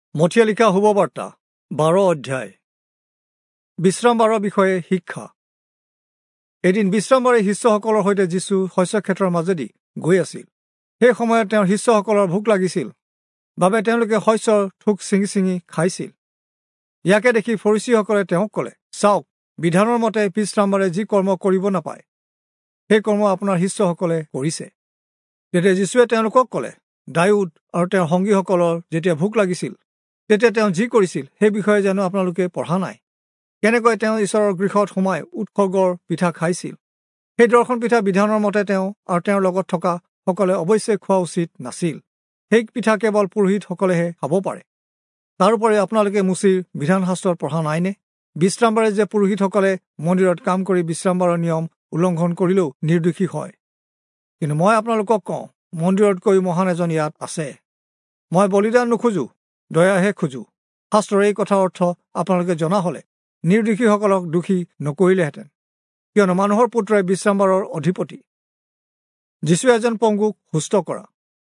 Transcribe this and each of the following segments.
মথিয়া লিখা শুভবাৰ্তা 12 অধ্যায়। বিশ্ৰামবাৰৰ বিষয়ে শিক্ষা। এদিন বিশ্ৰামবাৰে শিষ্যসকলৰ সৈতে যীশু শস্যক্ষেত্ৰৰ মাজেদি গৈ আছিল। সেই সময়ত তেওঁৰ শিষ্যসকলৰ ভোক লাগিছিল বাবে তেওঁলোকে শস্যৰ থোক ছিঙি ছিঙি খাইছিল। ইয়াকে দেখি ফৰিচীসকলে তেওঁক ক'লে, চাওক, বিধানৰ মতে বিশ্ৰামবাৰে যি কৰ্ম কৰিব নাপায় সেই কৰ্ম আপোনাৰ শিষ্যসকলে কৰিছে। তেতিয়া যীশুৱে তেওঁলোকক ক'লে, ডায়ুদ আৰু তেওঁৰ সংগীসকলৰ যেতিয়া ভোক লাগিছিল তেতিয়া তেওঁ যি কৰিছিল সেই বিষয়ে জানো আপোনালোকে পঢ়া নাই? কেনেকৈ তেওঁ ঈশ্বৰৰ গৃহত সোমাই উৎসৰ্গৰ পিঠা খাইছিল। সেই দৰ্শন পিঠা বিধানৰ মতে তেওঁ আৰু তেওঁৰ লগত থকা সকলে অৱশ্যে খোৱা উচিত নাছিল। সেই পিঠা কেৱল পুৰোহিতসকলেহে খাব পাৰে। তাৰোপৰি আপোনালোকে মুচিৰ বিধান শাস্ত্ৰত পঢ়া নাইনে? বিশ্ৰামবাৰে যে পুৰোহিতসকলে মন্দিৰত কাম কৰি বিশ্ৰামবাৰৰ নিয়ম উলংঘন কৰিলেও নিৰ্দোষী হয়। কিন্তু মই আপোনালোকক কওঁ, মন্দিৰতকৈ মহান এজন ইয়াত আছে। মই বলিদান নোখোজো, দয়াহে খোজো। শাস্ত্ৰৰ এই কথাৰ অৰ্থ আপোনালোকে জনা হলে নিৰ্দোষীসকলক দোষী নকৰিলেহেঁতেন, কিয়নো মানুহৰ পুত্ৰই বিশ্ৰামবাৰৰ অধিপতি। যীশুৱে এজন পংগুক সুস্থ কৰা।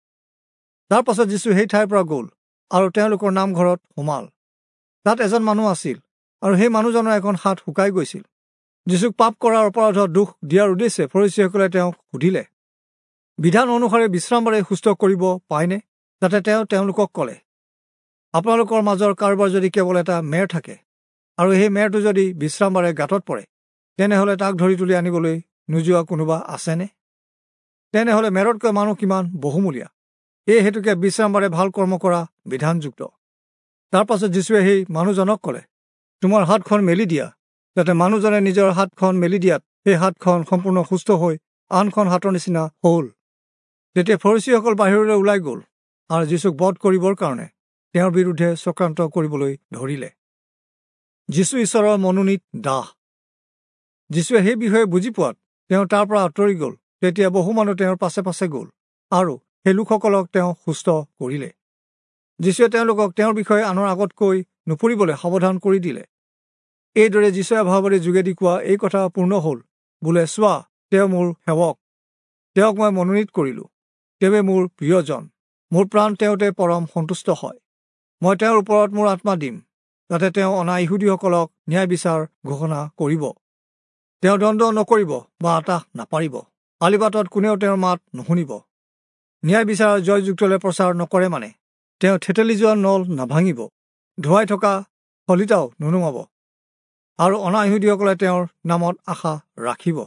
তাৰ পাছত যীশু সেই ঠাইৰ পৰা গ'ল আৰু তেওঁলোকৰ নামঘৰত সোমাল। তাত এজন মানুহ আছিল আৰু সেই মানুহজনৰ এখন হাত শুকাই গৈছিল। যীশুক পাপ কৰাৰ অপৰাধত দোষ দিয়াৰ উদ্দেশ্যে ফৰিচীসকলে তেওঁক সুধিলে, বিধান অনুসাৰে বিশ্ৰামবাৰে সুস্থ কৰিব পায়নে? তাতে তেওঁ তেওঁলোকক ক'লে, আপোনালোকৰ মাজৰ কাৰোবাৰ যদি কেৱল এটা মেৰ থাকে আৰু সেই মেৰটো যদি বিশ্ৰামবাৰে গাঁতত পৰে, তেনেহলে তাক ধৰি তুলি আনিবলৈ নোযোৱা কোনোবা আছেনে? তেনেহলে মেৰতকৈ মানুহ কিমান বহুমূলীয়া। এই হেতুকে বিশ্ৰামবাৰে ভাল কৰ্ম কৰা বিধানযুক্ত। তাৰ পাছত যীশুৱে সেই মানুহজনক ক'লে, তোমাৰ হাতখন মেলি দিয়া। যাতে মানুহজনে নিজৰ হাতখন মেলি দিয়াত সেই হাতখন সম্পূৰ্ণ সুস্থ হৈ আনখন হাতৰ নিচিনা হ'ল। তেতিয়া ফৰিচীসকল বাহিৰলৈ ওলাই গ'ল আৰু যীশুক বধ কৰিবৰ কাৰণে তেওঁৰ বিৰুদ্ধে চক্ৰান্ত কৰিবলৈ ধৰিলে। যীশু ঈশ্বৰৰ মনোনীত দাস। যীশুৱে সেই বিষয়ে বুজি পোৱাত তেওঁ তাৰ পৰা আঁতৰি গ'ল। তেতিয়া বহু মানুহ তেওঁৰ পাছে পাছে গ'ল আৰু সেই লোকসকলক তেওঁ সুস্থ কৰিলে। যীশুৱে তেওঁলোকক তেওঁৰ বিষয়ে আনৰ আগতকৈ নুফুৰিবলৈ সাৱধান কৰি দিলে। এইদৰে যীশুৱে ভাৱবাদীৰ যোগেদি কোৱা এই কথা পূৰ্ণ হ'ল, বোলে চোৱা, তেওঁ মোৰ সেৱক, তেওঁক মই মনোনীত কৰিলো। তেওঁৱে মোৰ প্ৰিয়জন, মোৰ প্ৰাণ তেওঁতে পৰম সন্তুষ্ট হয়। মই তেওঁৰ ওপৰত মোৰ আত্মা দিম, যাতে তেওঁ অনা ইহুদীসকলক ন্যায় বিচাৰ ঘোষণা কৰিব। তেওঁ দণ্ড নকৰিব বা আতাহ নাপাৰিব। আলিবাটত কোনেও তেওঁৰ মাত নুশুনিব। ন্যায় বিচাৰৰ জয়যুক্তলৈ প্ৰচাৰ নকৰে মানে তেওঁ থেতেলি যোৱা নল নাভাঙিব, ধুৱাই থকা ফলিতাও নুনুমাব, আৰু অনা ইহুদীসকলে তেওঁৰ নামত আশা ৰাখিব।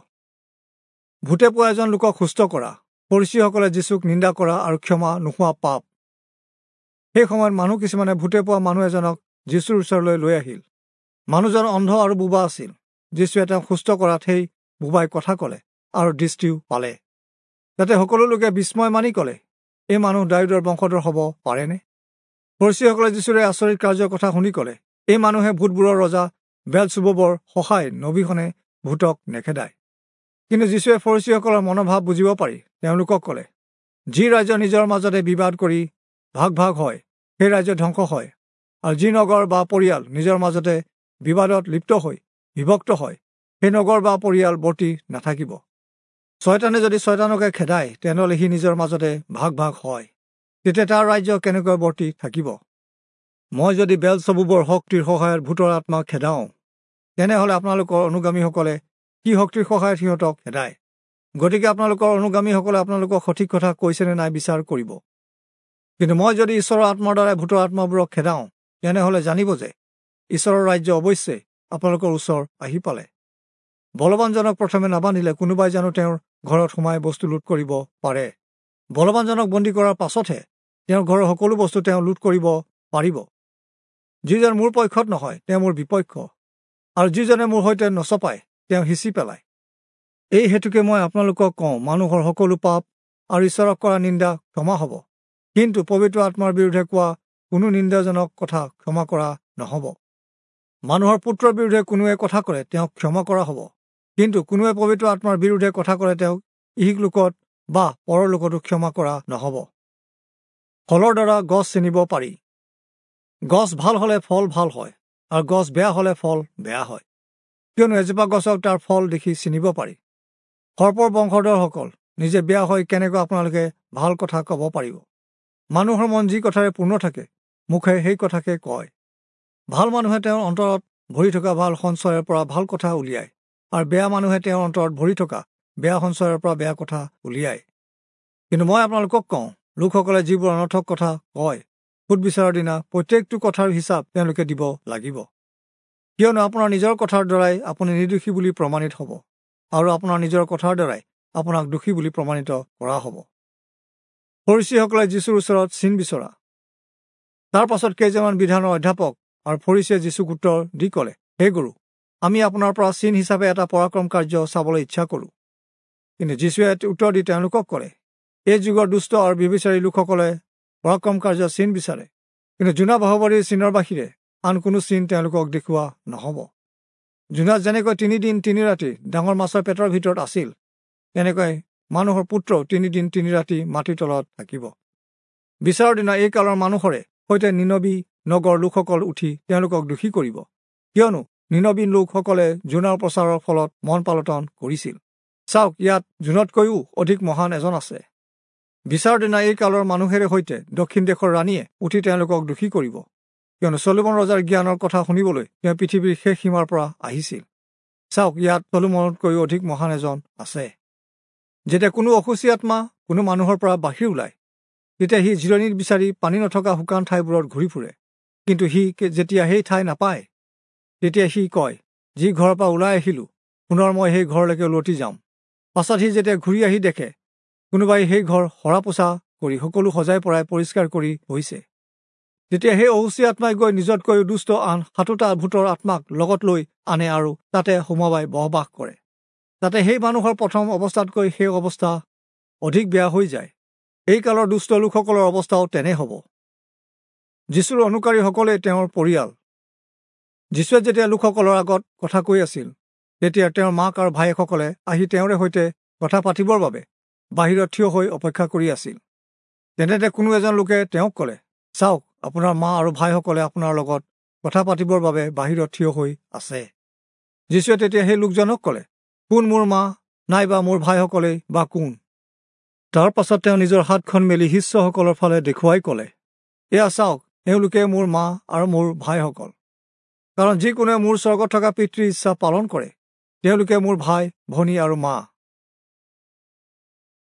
ভূতে পোৱা এজন লোকক সুস্থ কৰা। ফৰিচীসকলে যীশুক নিন্দা কৰা আৰু ক্ষমা নোহোৱা পাপ। সেই সময়ত মানুহ কিছুমানে ভূতে পোৱা মানুহ এজনক যীশুৰ ওচৰলৈ লৈ আহিল। মানুহজন অন্ধ আৰু বোবা আছিল। যীশুৱে তেওঁক সুস্থ কৰাত সেই বোবাই কথা ক'লে আৰু দৃষ্টিও পালে। যাতে সকলো লোকে বিস্ময় মানি ক'লে, এই মানুহ দাউদৰ বংশধৰ হ'ব পাৰেনে? ফৰিচীসকলে যীশুৰে আচৰিত কাৰ্যৰ কথা শুনি ক'লে, এই মানুহে ভূতবোৰৰ ৰজা বেলজেবুলৰ সহায় নবীখনে ভূতক নেখেদায়। কিন্তু যীশুৱে ফৰিচীসকলৰ মনোভাৱ বুজিব পাৰি তেওঁলোকক ক'লে, যি ৰাজ্য নিজৰ মাজতে বিবাদ কৰি ভাগ ভাগ হয় সেই ৰাজ্য ধ্বংস হয়, আৰু যি নগৰ বা পৰিয়াল নিজৰ মাজতে বিবাদত লিপ্ত হৈ বিভক্ত হয় সেই নগৰ বা পৰিয়াল বৰ্তি নাথাকিব। শয়তানে যদি শয়তানকে খেদায় তেনেহলে সি নিজৰ মাজতে ভাগ ভাগ হয়, তেতিয়া তাৰ ৰাজ্য কেনেকৈ বৰ্তি থাকিব? মই যদি বেলজেবুলৰ শক্তিৰ সহায়ত ভূতৰ আত্মাক খেদাওঁ, তেনেহলে আপোনালোকৰ অনুগামীসকলে কি শক্তিৰ সহায়ত সিহঁতক খেদায়? গতিকে আপোনালোকৰ অনুগামীসকলে আপোনালোকক সঠিক কথা কৈছেনে নাই বিচাৰ কৰিব। কিন্তু মই যদি ঈশ্বৰৰ আত্মাৰ দ্বাৰাই ভূতৰ আত্মাবোৰক খেদাওঁ, তেনেহলে জানিব যে ঈশ্বৰৰ ৰাজ্য অৱশ্যে আপোনালোকৰ ওচৰ আহি পালে। বলৱানজনক প্ৰথমে নাবান্ধিলে কোনোবাই জানো তেওঁৰ ঘৰত সোমাই বস্তু লুট কৰিব পাৰে? বলৱানজনক বন্দী কৰাৰ পাছতহে তেওঁৰ ঘৰৰ সকলো বস্তু তেওঁ লুট কৰিব পাৰিব। যিজন মোৰ পক্ষত নহয় তেওঁ মোৰ বিপক্ষ, আৰু যিজনে মোৰ সৈতে নচপায় তেওঁ সিঁচি পেলায়। এই হেতুকে মই আপোনালোকক কওঁ, মানুহৰ সকলো পাপ আৰু ঈশ্বৰক কৰা নিন্দা ক্ষমা হ'ব, কিন্তু পবিত্ৰ আত্মাৰ বিৰুদ্ধে কোৱা কোনো নিন্দাজনক কথা ক্ষমা কৰা নহ'ব। মানুহৰ পুত্ৰৰ বিৰুদ্ধে কোনোৱে কথা কৰে তেওঁক ক্ষমা কৰা হ'ব, কিন্তু কোনোৱে পবিত্ৰ আত্মাৰ বিৰুদ্ধে কথা কৰে তেওঁক ইহিক লোকত বা পৰলোকতো ক্ষমা কৰা নহ'ব। ফলৰ দ্বাৰা গছ চিনিব পাৰি। গছ ভাল হলে ফল ভাল হয়, আৰু গছ বেয়া হলে ফল বেয়া হয়, কিয়নো এজোপা গছক তাৰ ফল দেখি চিনিব পাৰি। সৰ্পৰ বংশধৰসকল নিজে বেয়া হৈ কেনেকৈ আপোনালোকে ভাল কথা ক'ব পাৰিব? মানুহৰ মন যি কথাৰে পূৰ্ণ থাকে মুখে সেই কথাকে কয়। ভাল মানুহে তেওঁৰ অন্তৰত ভৰি থকা ভাল সঞ্চয়ৰ পৰা ভাল কথা উলিয়ায়, আৰু বেয়া মানুহে তেওঁৰ অন্তৰত ভৰি থকা বেয়া সঞ্চয়ৰ পৰা বেয়া কথা উলিয়ায়। কিন্তু মই আপোনালোকক কওঁ, লোকসকলে যিবোৰ অনৰ্থক কথা কয়, সুদবিচাৰৰ দিনা প্ৰত্যেকটো কথাৰ হিচাপ তেওঁলোকে দিব লাগিব। কিয়নো আপোনাৰ নিজৰ কথাৰ দ্বাৰাই আপুনি নিৰ্দোষী বুলি প্ৰমাণিত হ'ব, আৰু আপোনাৰ নিজৰ কথাৰ দ্বাৰাই আপোনাক দোষী বুলি প্ৰমাণিত কৰা হ'ব। ফৰিচীসকলে যীশুৰ ওচৰত চিন বিচৰা। তাৰ পাছত কেইজনমান বিধানৰ অধ্যাপক আৰু ফৰিচীয়ে যীচুক উত্তৰ দি ক'লে, হে গুৰু, আমি আপোনাৰ পৰা চিন হিচাপে এটা পৰাক্ৰম কাৰ্য চাবলৈ ইচ্ছা কৰোঁ। কিন্তু যীশুৱে উত্তৰ দি তেওঁলোকক ক'লে, এই যুগৰ দুষ্ট আৰু ব্যভিচাৰী লোকসকলে পৰাক্ৰম কাৰ্য চিন বিচাৰে, কিন্তু জোনা বাহুবলীৰ চিনৰ বাহিৰে আন কোনো চিন তেওঁলোকক দেখুওৱা নহ'ব। জোনাত যেনেকৈ 3 দিন 3 ৰাতি ডাঙৰ মাছৰ পেটৰ ভিতৰত আছিল, তেনেকৈ মানুহৰ পুত্ৰও 3 দিন 3 ৰাতি মাটিৰ তলত থাকিব। বিচাৰৰ দিনা এই কালৰ মানুহৰে সৈতে নিনবী নগৰ লোকসকল উঠি তেওঁলোকক দোষী কৰিব, কিয়নো নিনবী লোকসকলে জোনাৰ প্ৰচাৰৰ ফলত মন পালটন কৰিছিল। চাওক, ইয়াত জোনতকৈও অধিক মহান এজন আছে। বিচাৰৰ দিনা এই কালৰ মানুহেৰে সৈতে দক্ষিণ দেশৰ ৰাণীয়ে উঠি তেওঁলোকক দোষী কৰিব, কিয়নো চলোমন ৰজাৰ জ্ঞানৰ কথা শুনিবলৈ তেওঁ পৃথিৱীৰ শেষ সীমাৰ পৰা আহিছিল। চাওক, ইয়াত চলোমনতকৈও অধিক মহান এজন আছে। যেতিয়া কোনো অসুচী আত্মা কোনো মানুহৰ পৰা বাহিৰ ওলায়, তেতিয়া সি জিৰণি বিচাৰি পানী নথকা শুকান ঠাইবোৰত ঘূৰি ফুৰে। কিন্তু সি যেতিয়া সেই ঠাই নাপায়, তেতিয়া সি কয়, যি ঘৰৰ পৰা ওলাই আহিলোঁ, পুনৰ মই সেই ঘৰলৈকে উলটি যাম। পাছত সি যেতিয়া ঘূৰি আহি দেখে কোনোবাই সেই ঘৰ সৰা পোছা কৰি সকলো সজাই পৰাই পৰিষ্কাৰ কৰি হৈছে, তেতিয়া সেই অসুচী আত্মাই গৈ নিজতকৈ দুষ্ট আন 7টা ভূতৰ আত্মাক লগত লৈ আনে আৰু তাতে সোমাবাই বসবাস কৰে। তাতে সেই মানুহৰ প্ৰথম অৱস্থাতকৈ সেই অৱস্থা অধিক বেয়া হৈ যায়। এই কালৰ দুষ্ট লোকসকলৰ অৱস্থাও তেনে হ'ব। যীশুৰ অনুকাৰীসকলে তেওঁৰ পৰিয়াল। যীশুৱে যেতিয়া লোকসকলৰ আগত কথা কৈ আছিল, তেতিয়া তেওঁৰ মাক আৰু ভায়েকসকলে আহি তেওঁৰে সৈতে কথা পাতিবৰ বাবে বাহিৰত থিয় হৈ অপেক্ষা কৰি আছিল। তেনেতে কোনো এজন লোকে তেওঁক ক'লে, চাওক, আপোনাৰ মা আৰু ভাইসকলে আপোনাৰ লগত কথা পাতিবৰ বাবে বাহিৰত থিয় হৈ আছে। যীশুৱে তেতিয়া সেই লোকজনক ক'লে, কোন মোৰ মা নাইবা মোৰ ভাইসকলেই বা কোন? তাৰ পাছত তেওঁ নিজৰ হাতখন মেলি শিষ্যসকলৰ ফালে দেখুৱাই ক'লে, এয়া চাওক, এওঁলোকে মোৰ মা আৰু মোৰ ভাইসকল। কাৰণ যিকোনোৱে মোৰ স্বৰ্গত থকা পিতৃৰ ইচ্ছা পালন কৰে, তেওঁলোকে মোৰ ভাই, ভনী আৰু মা।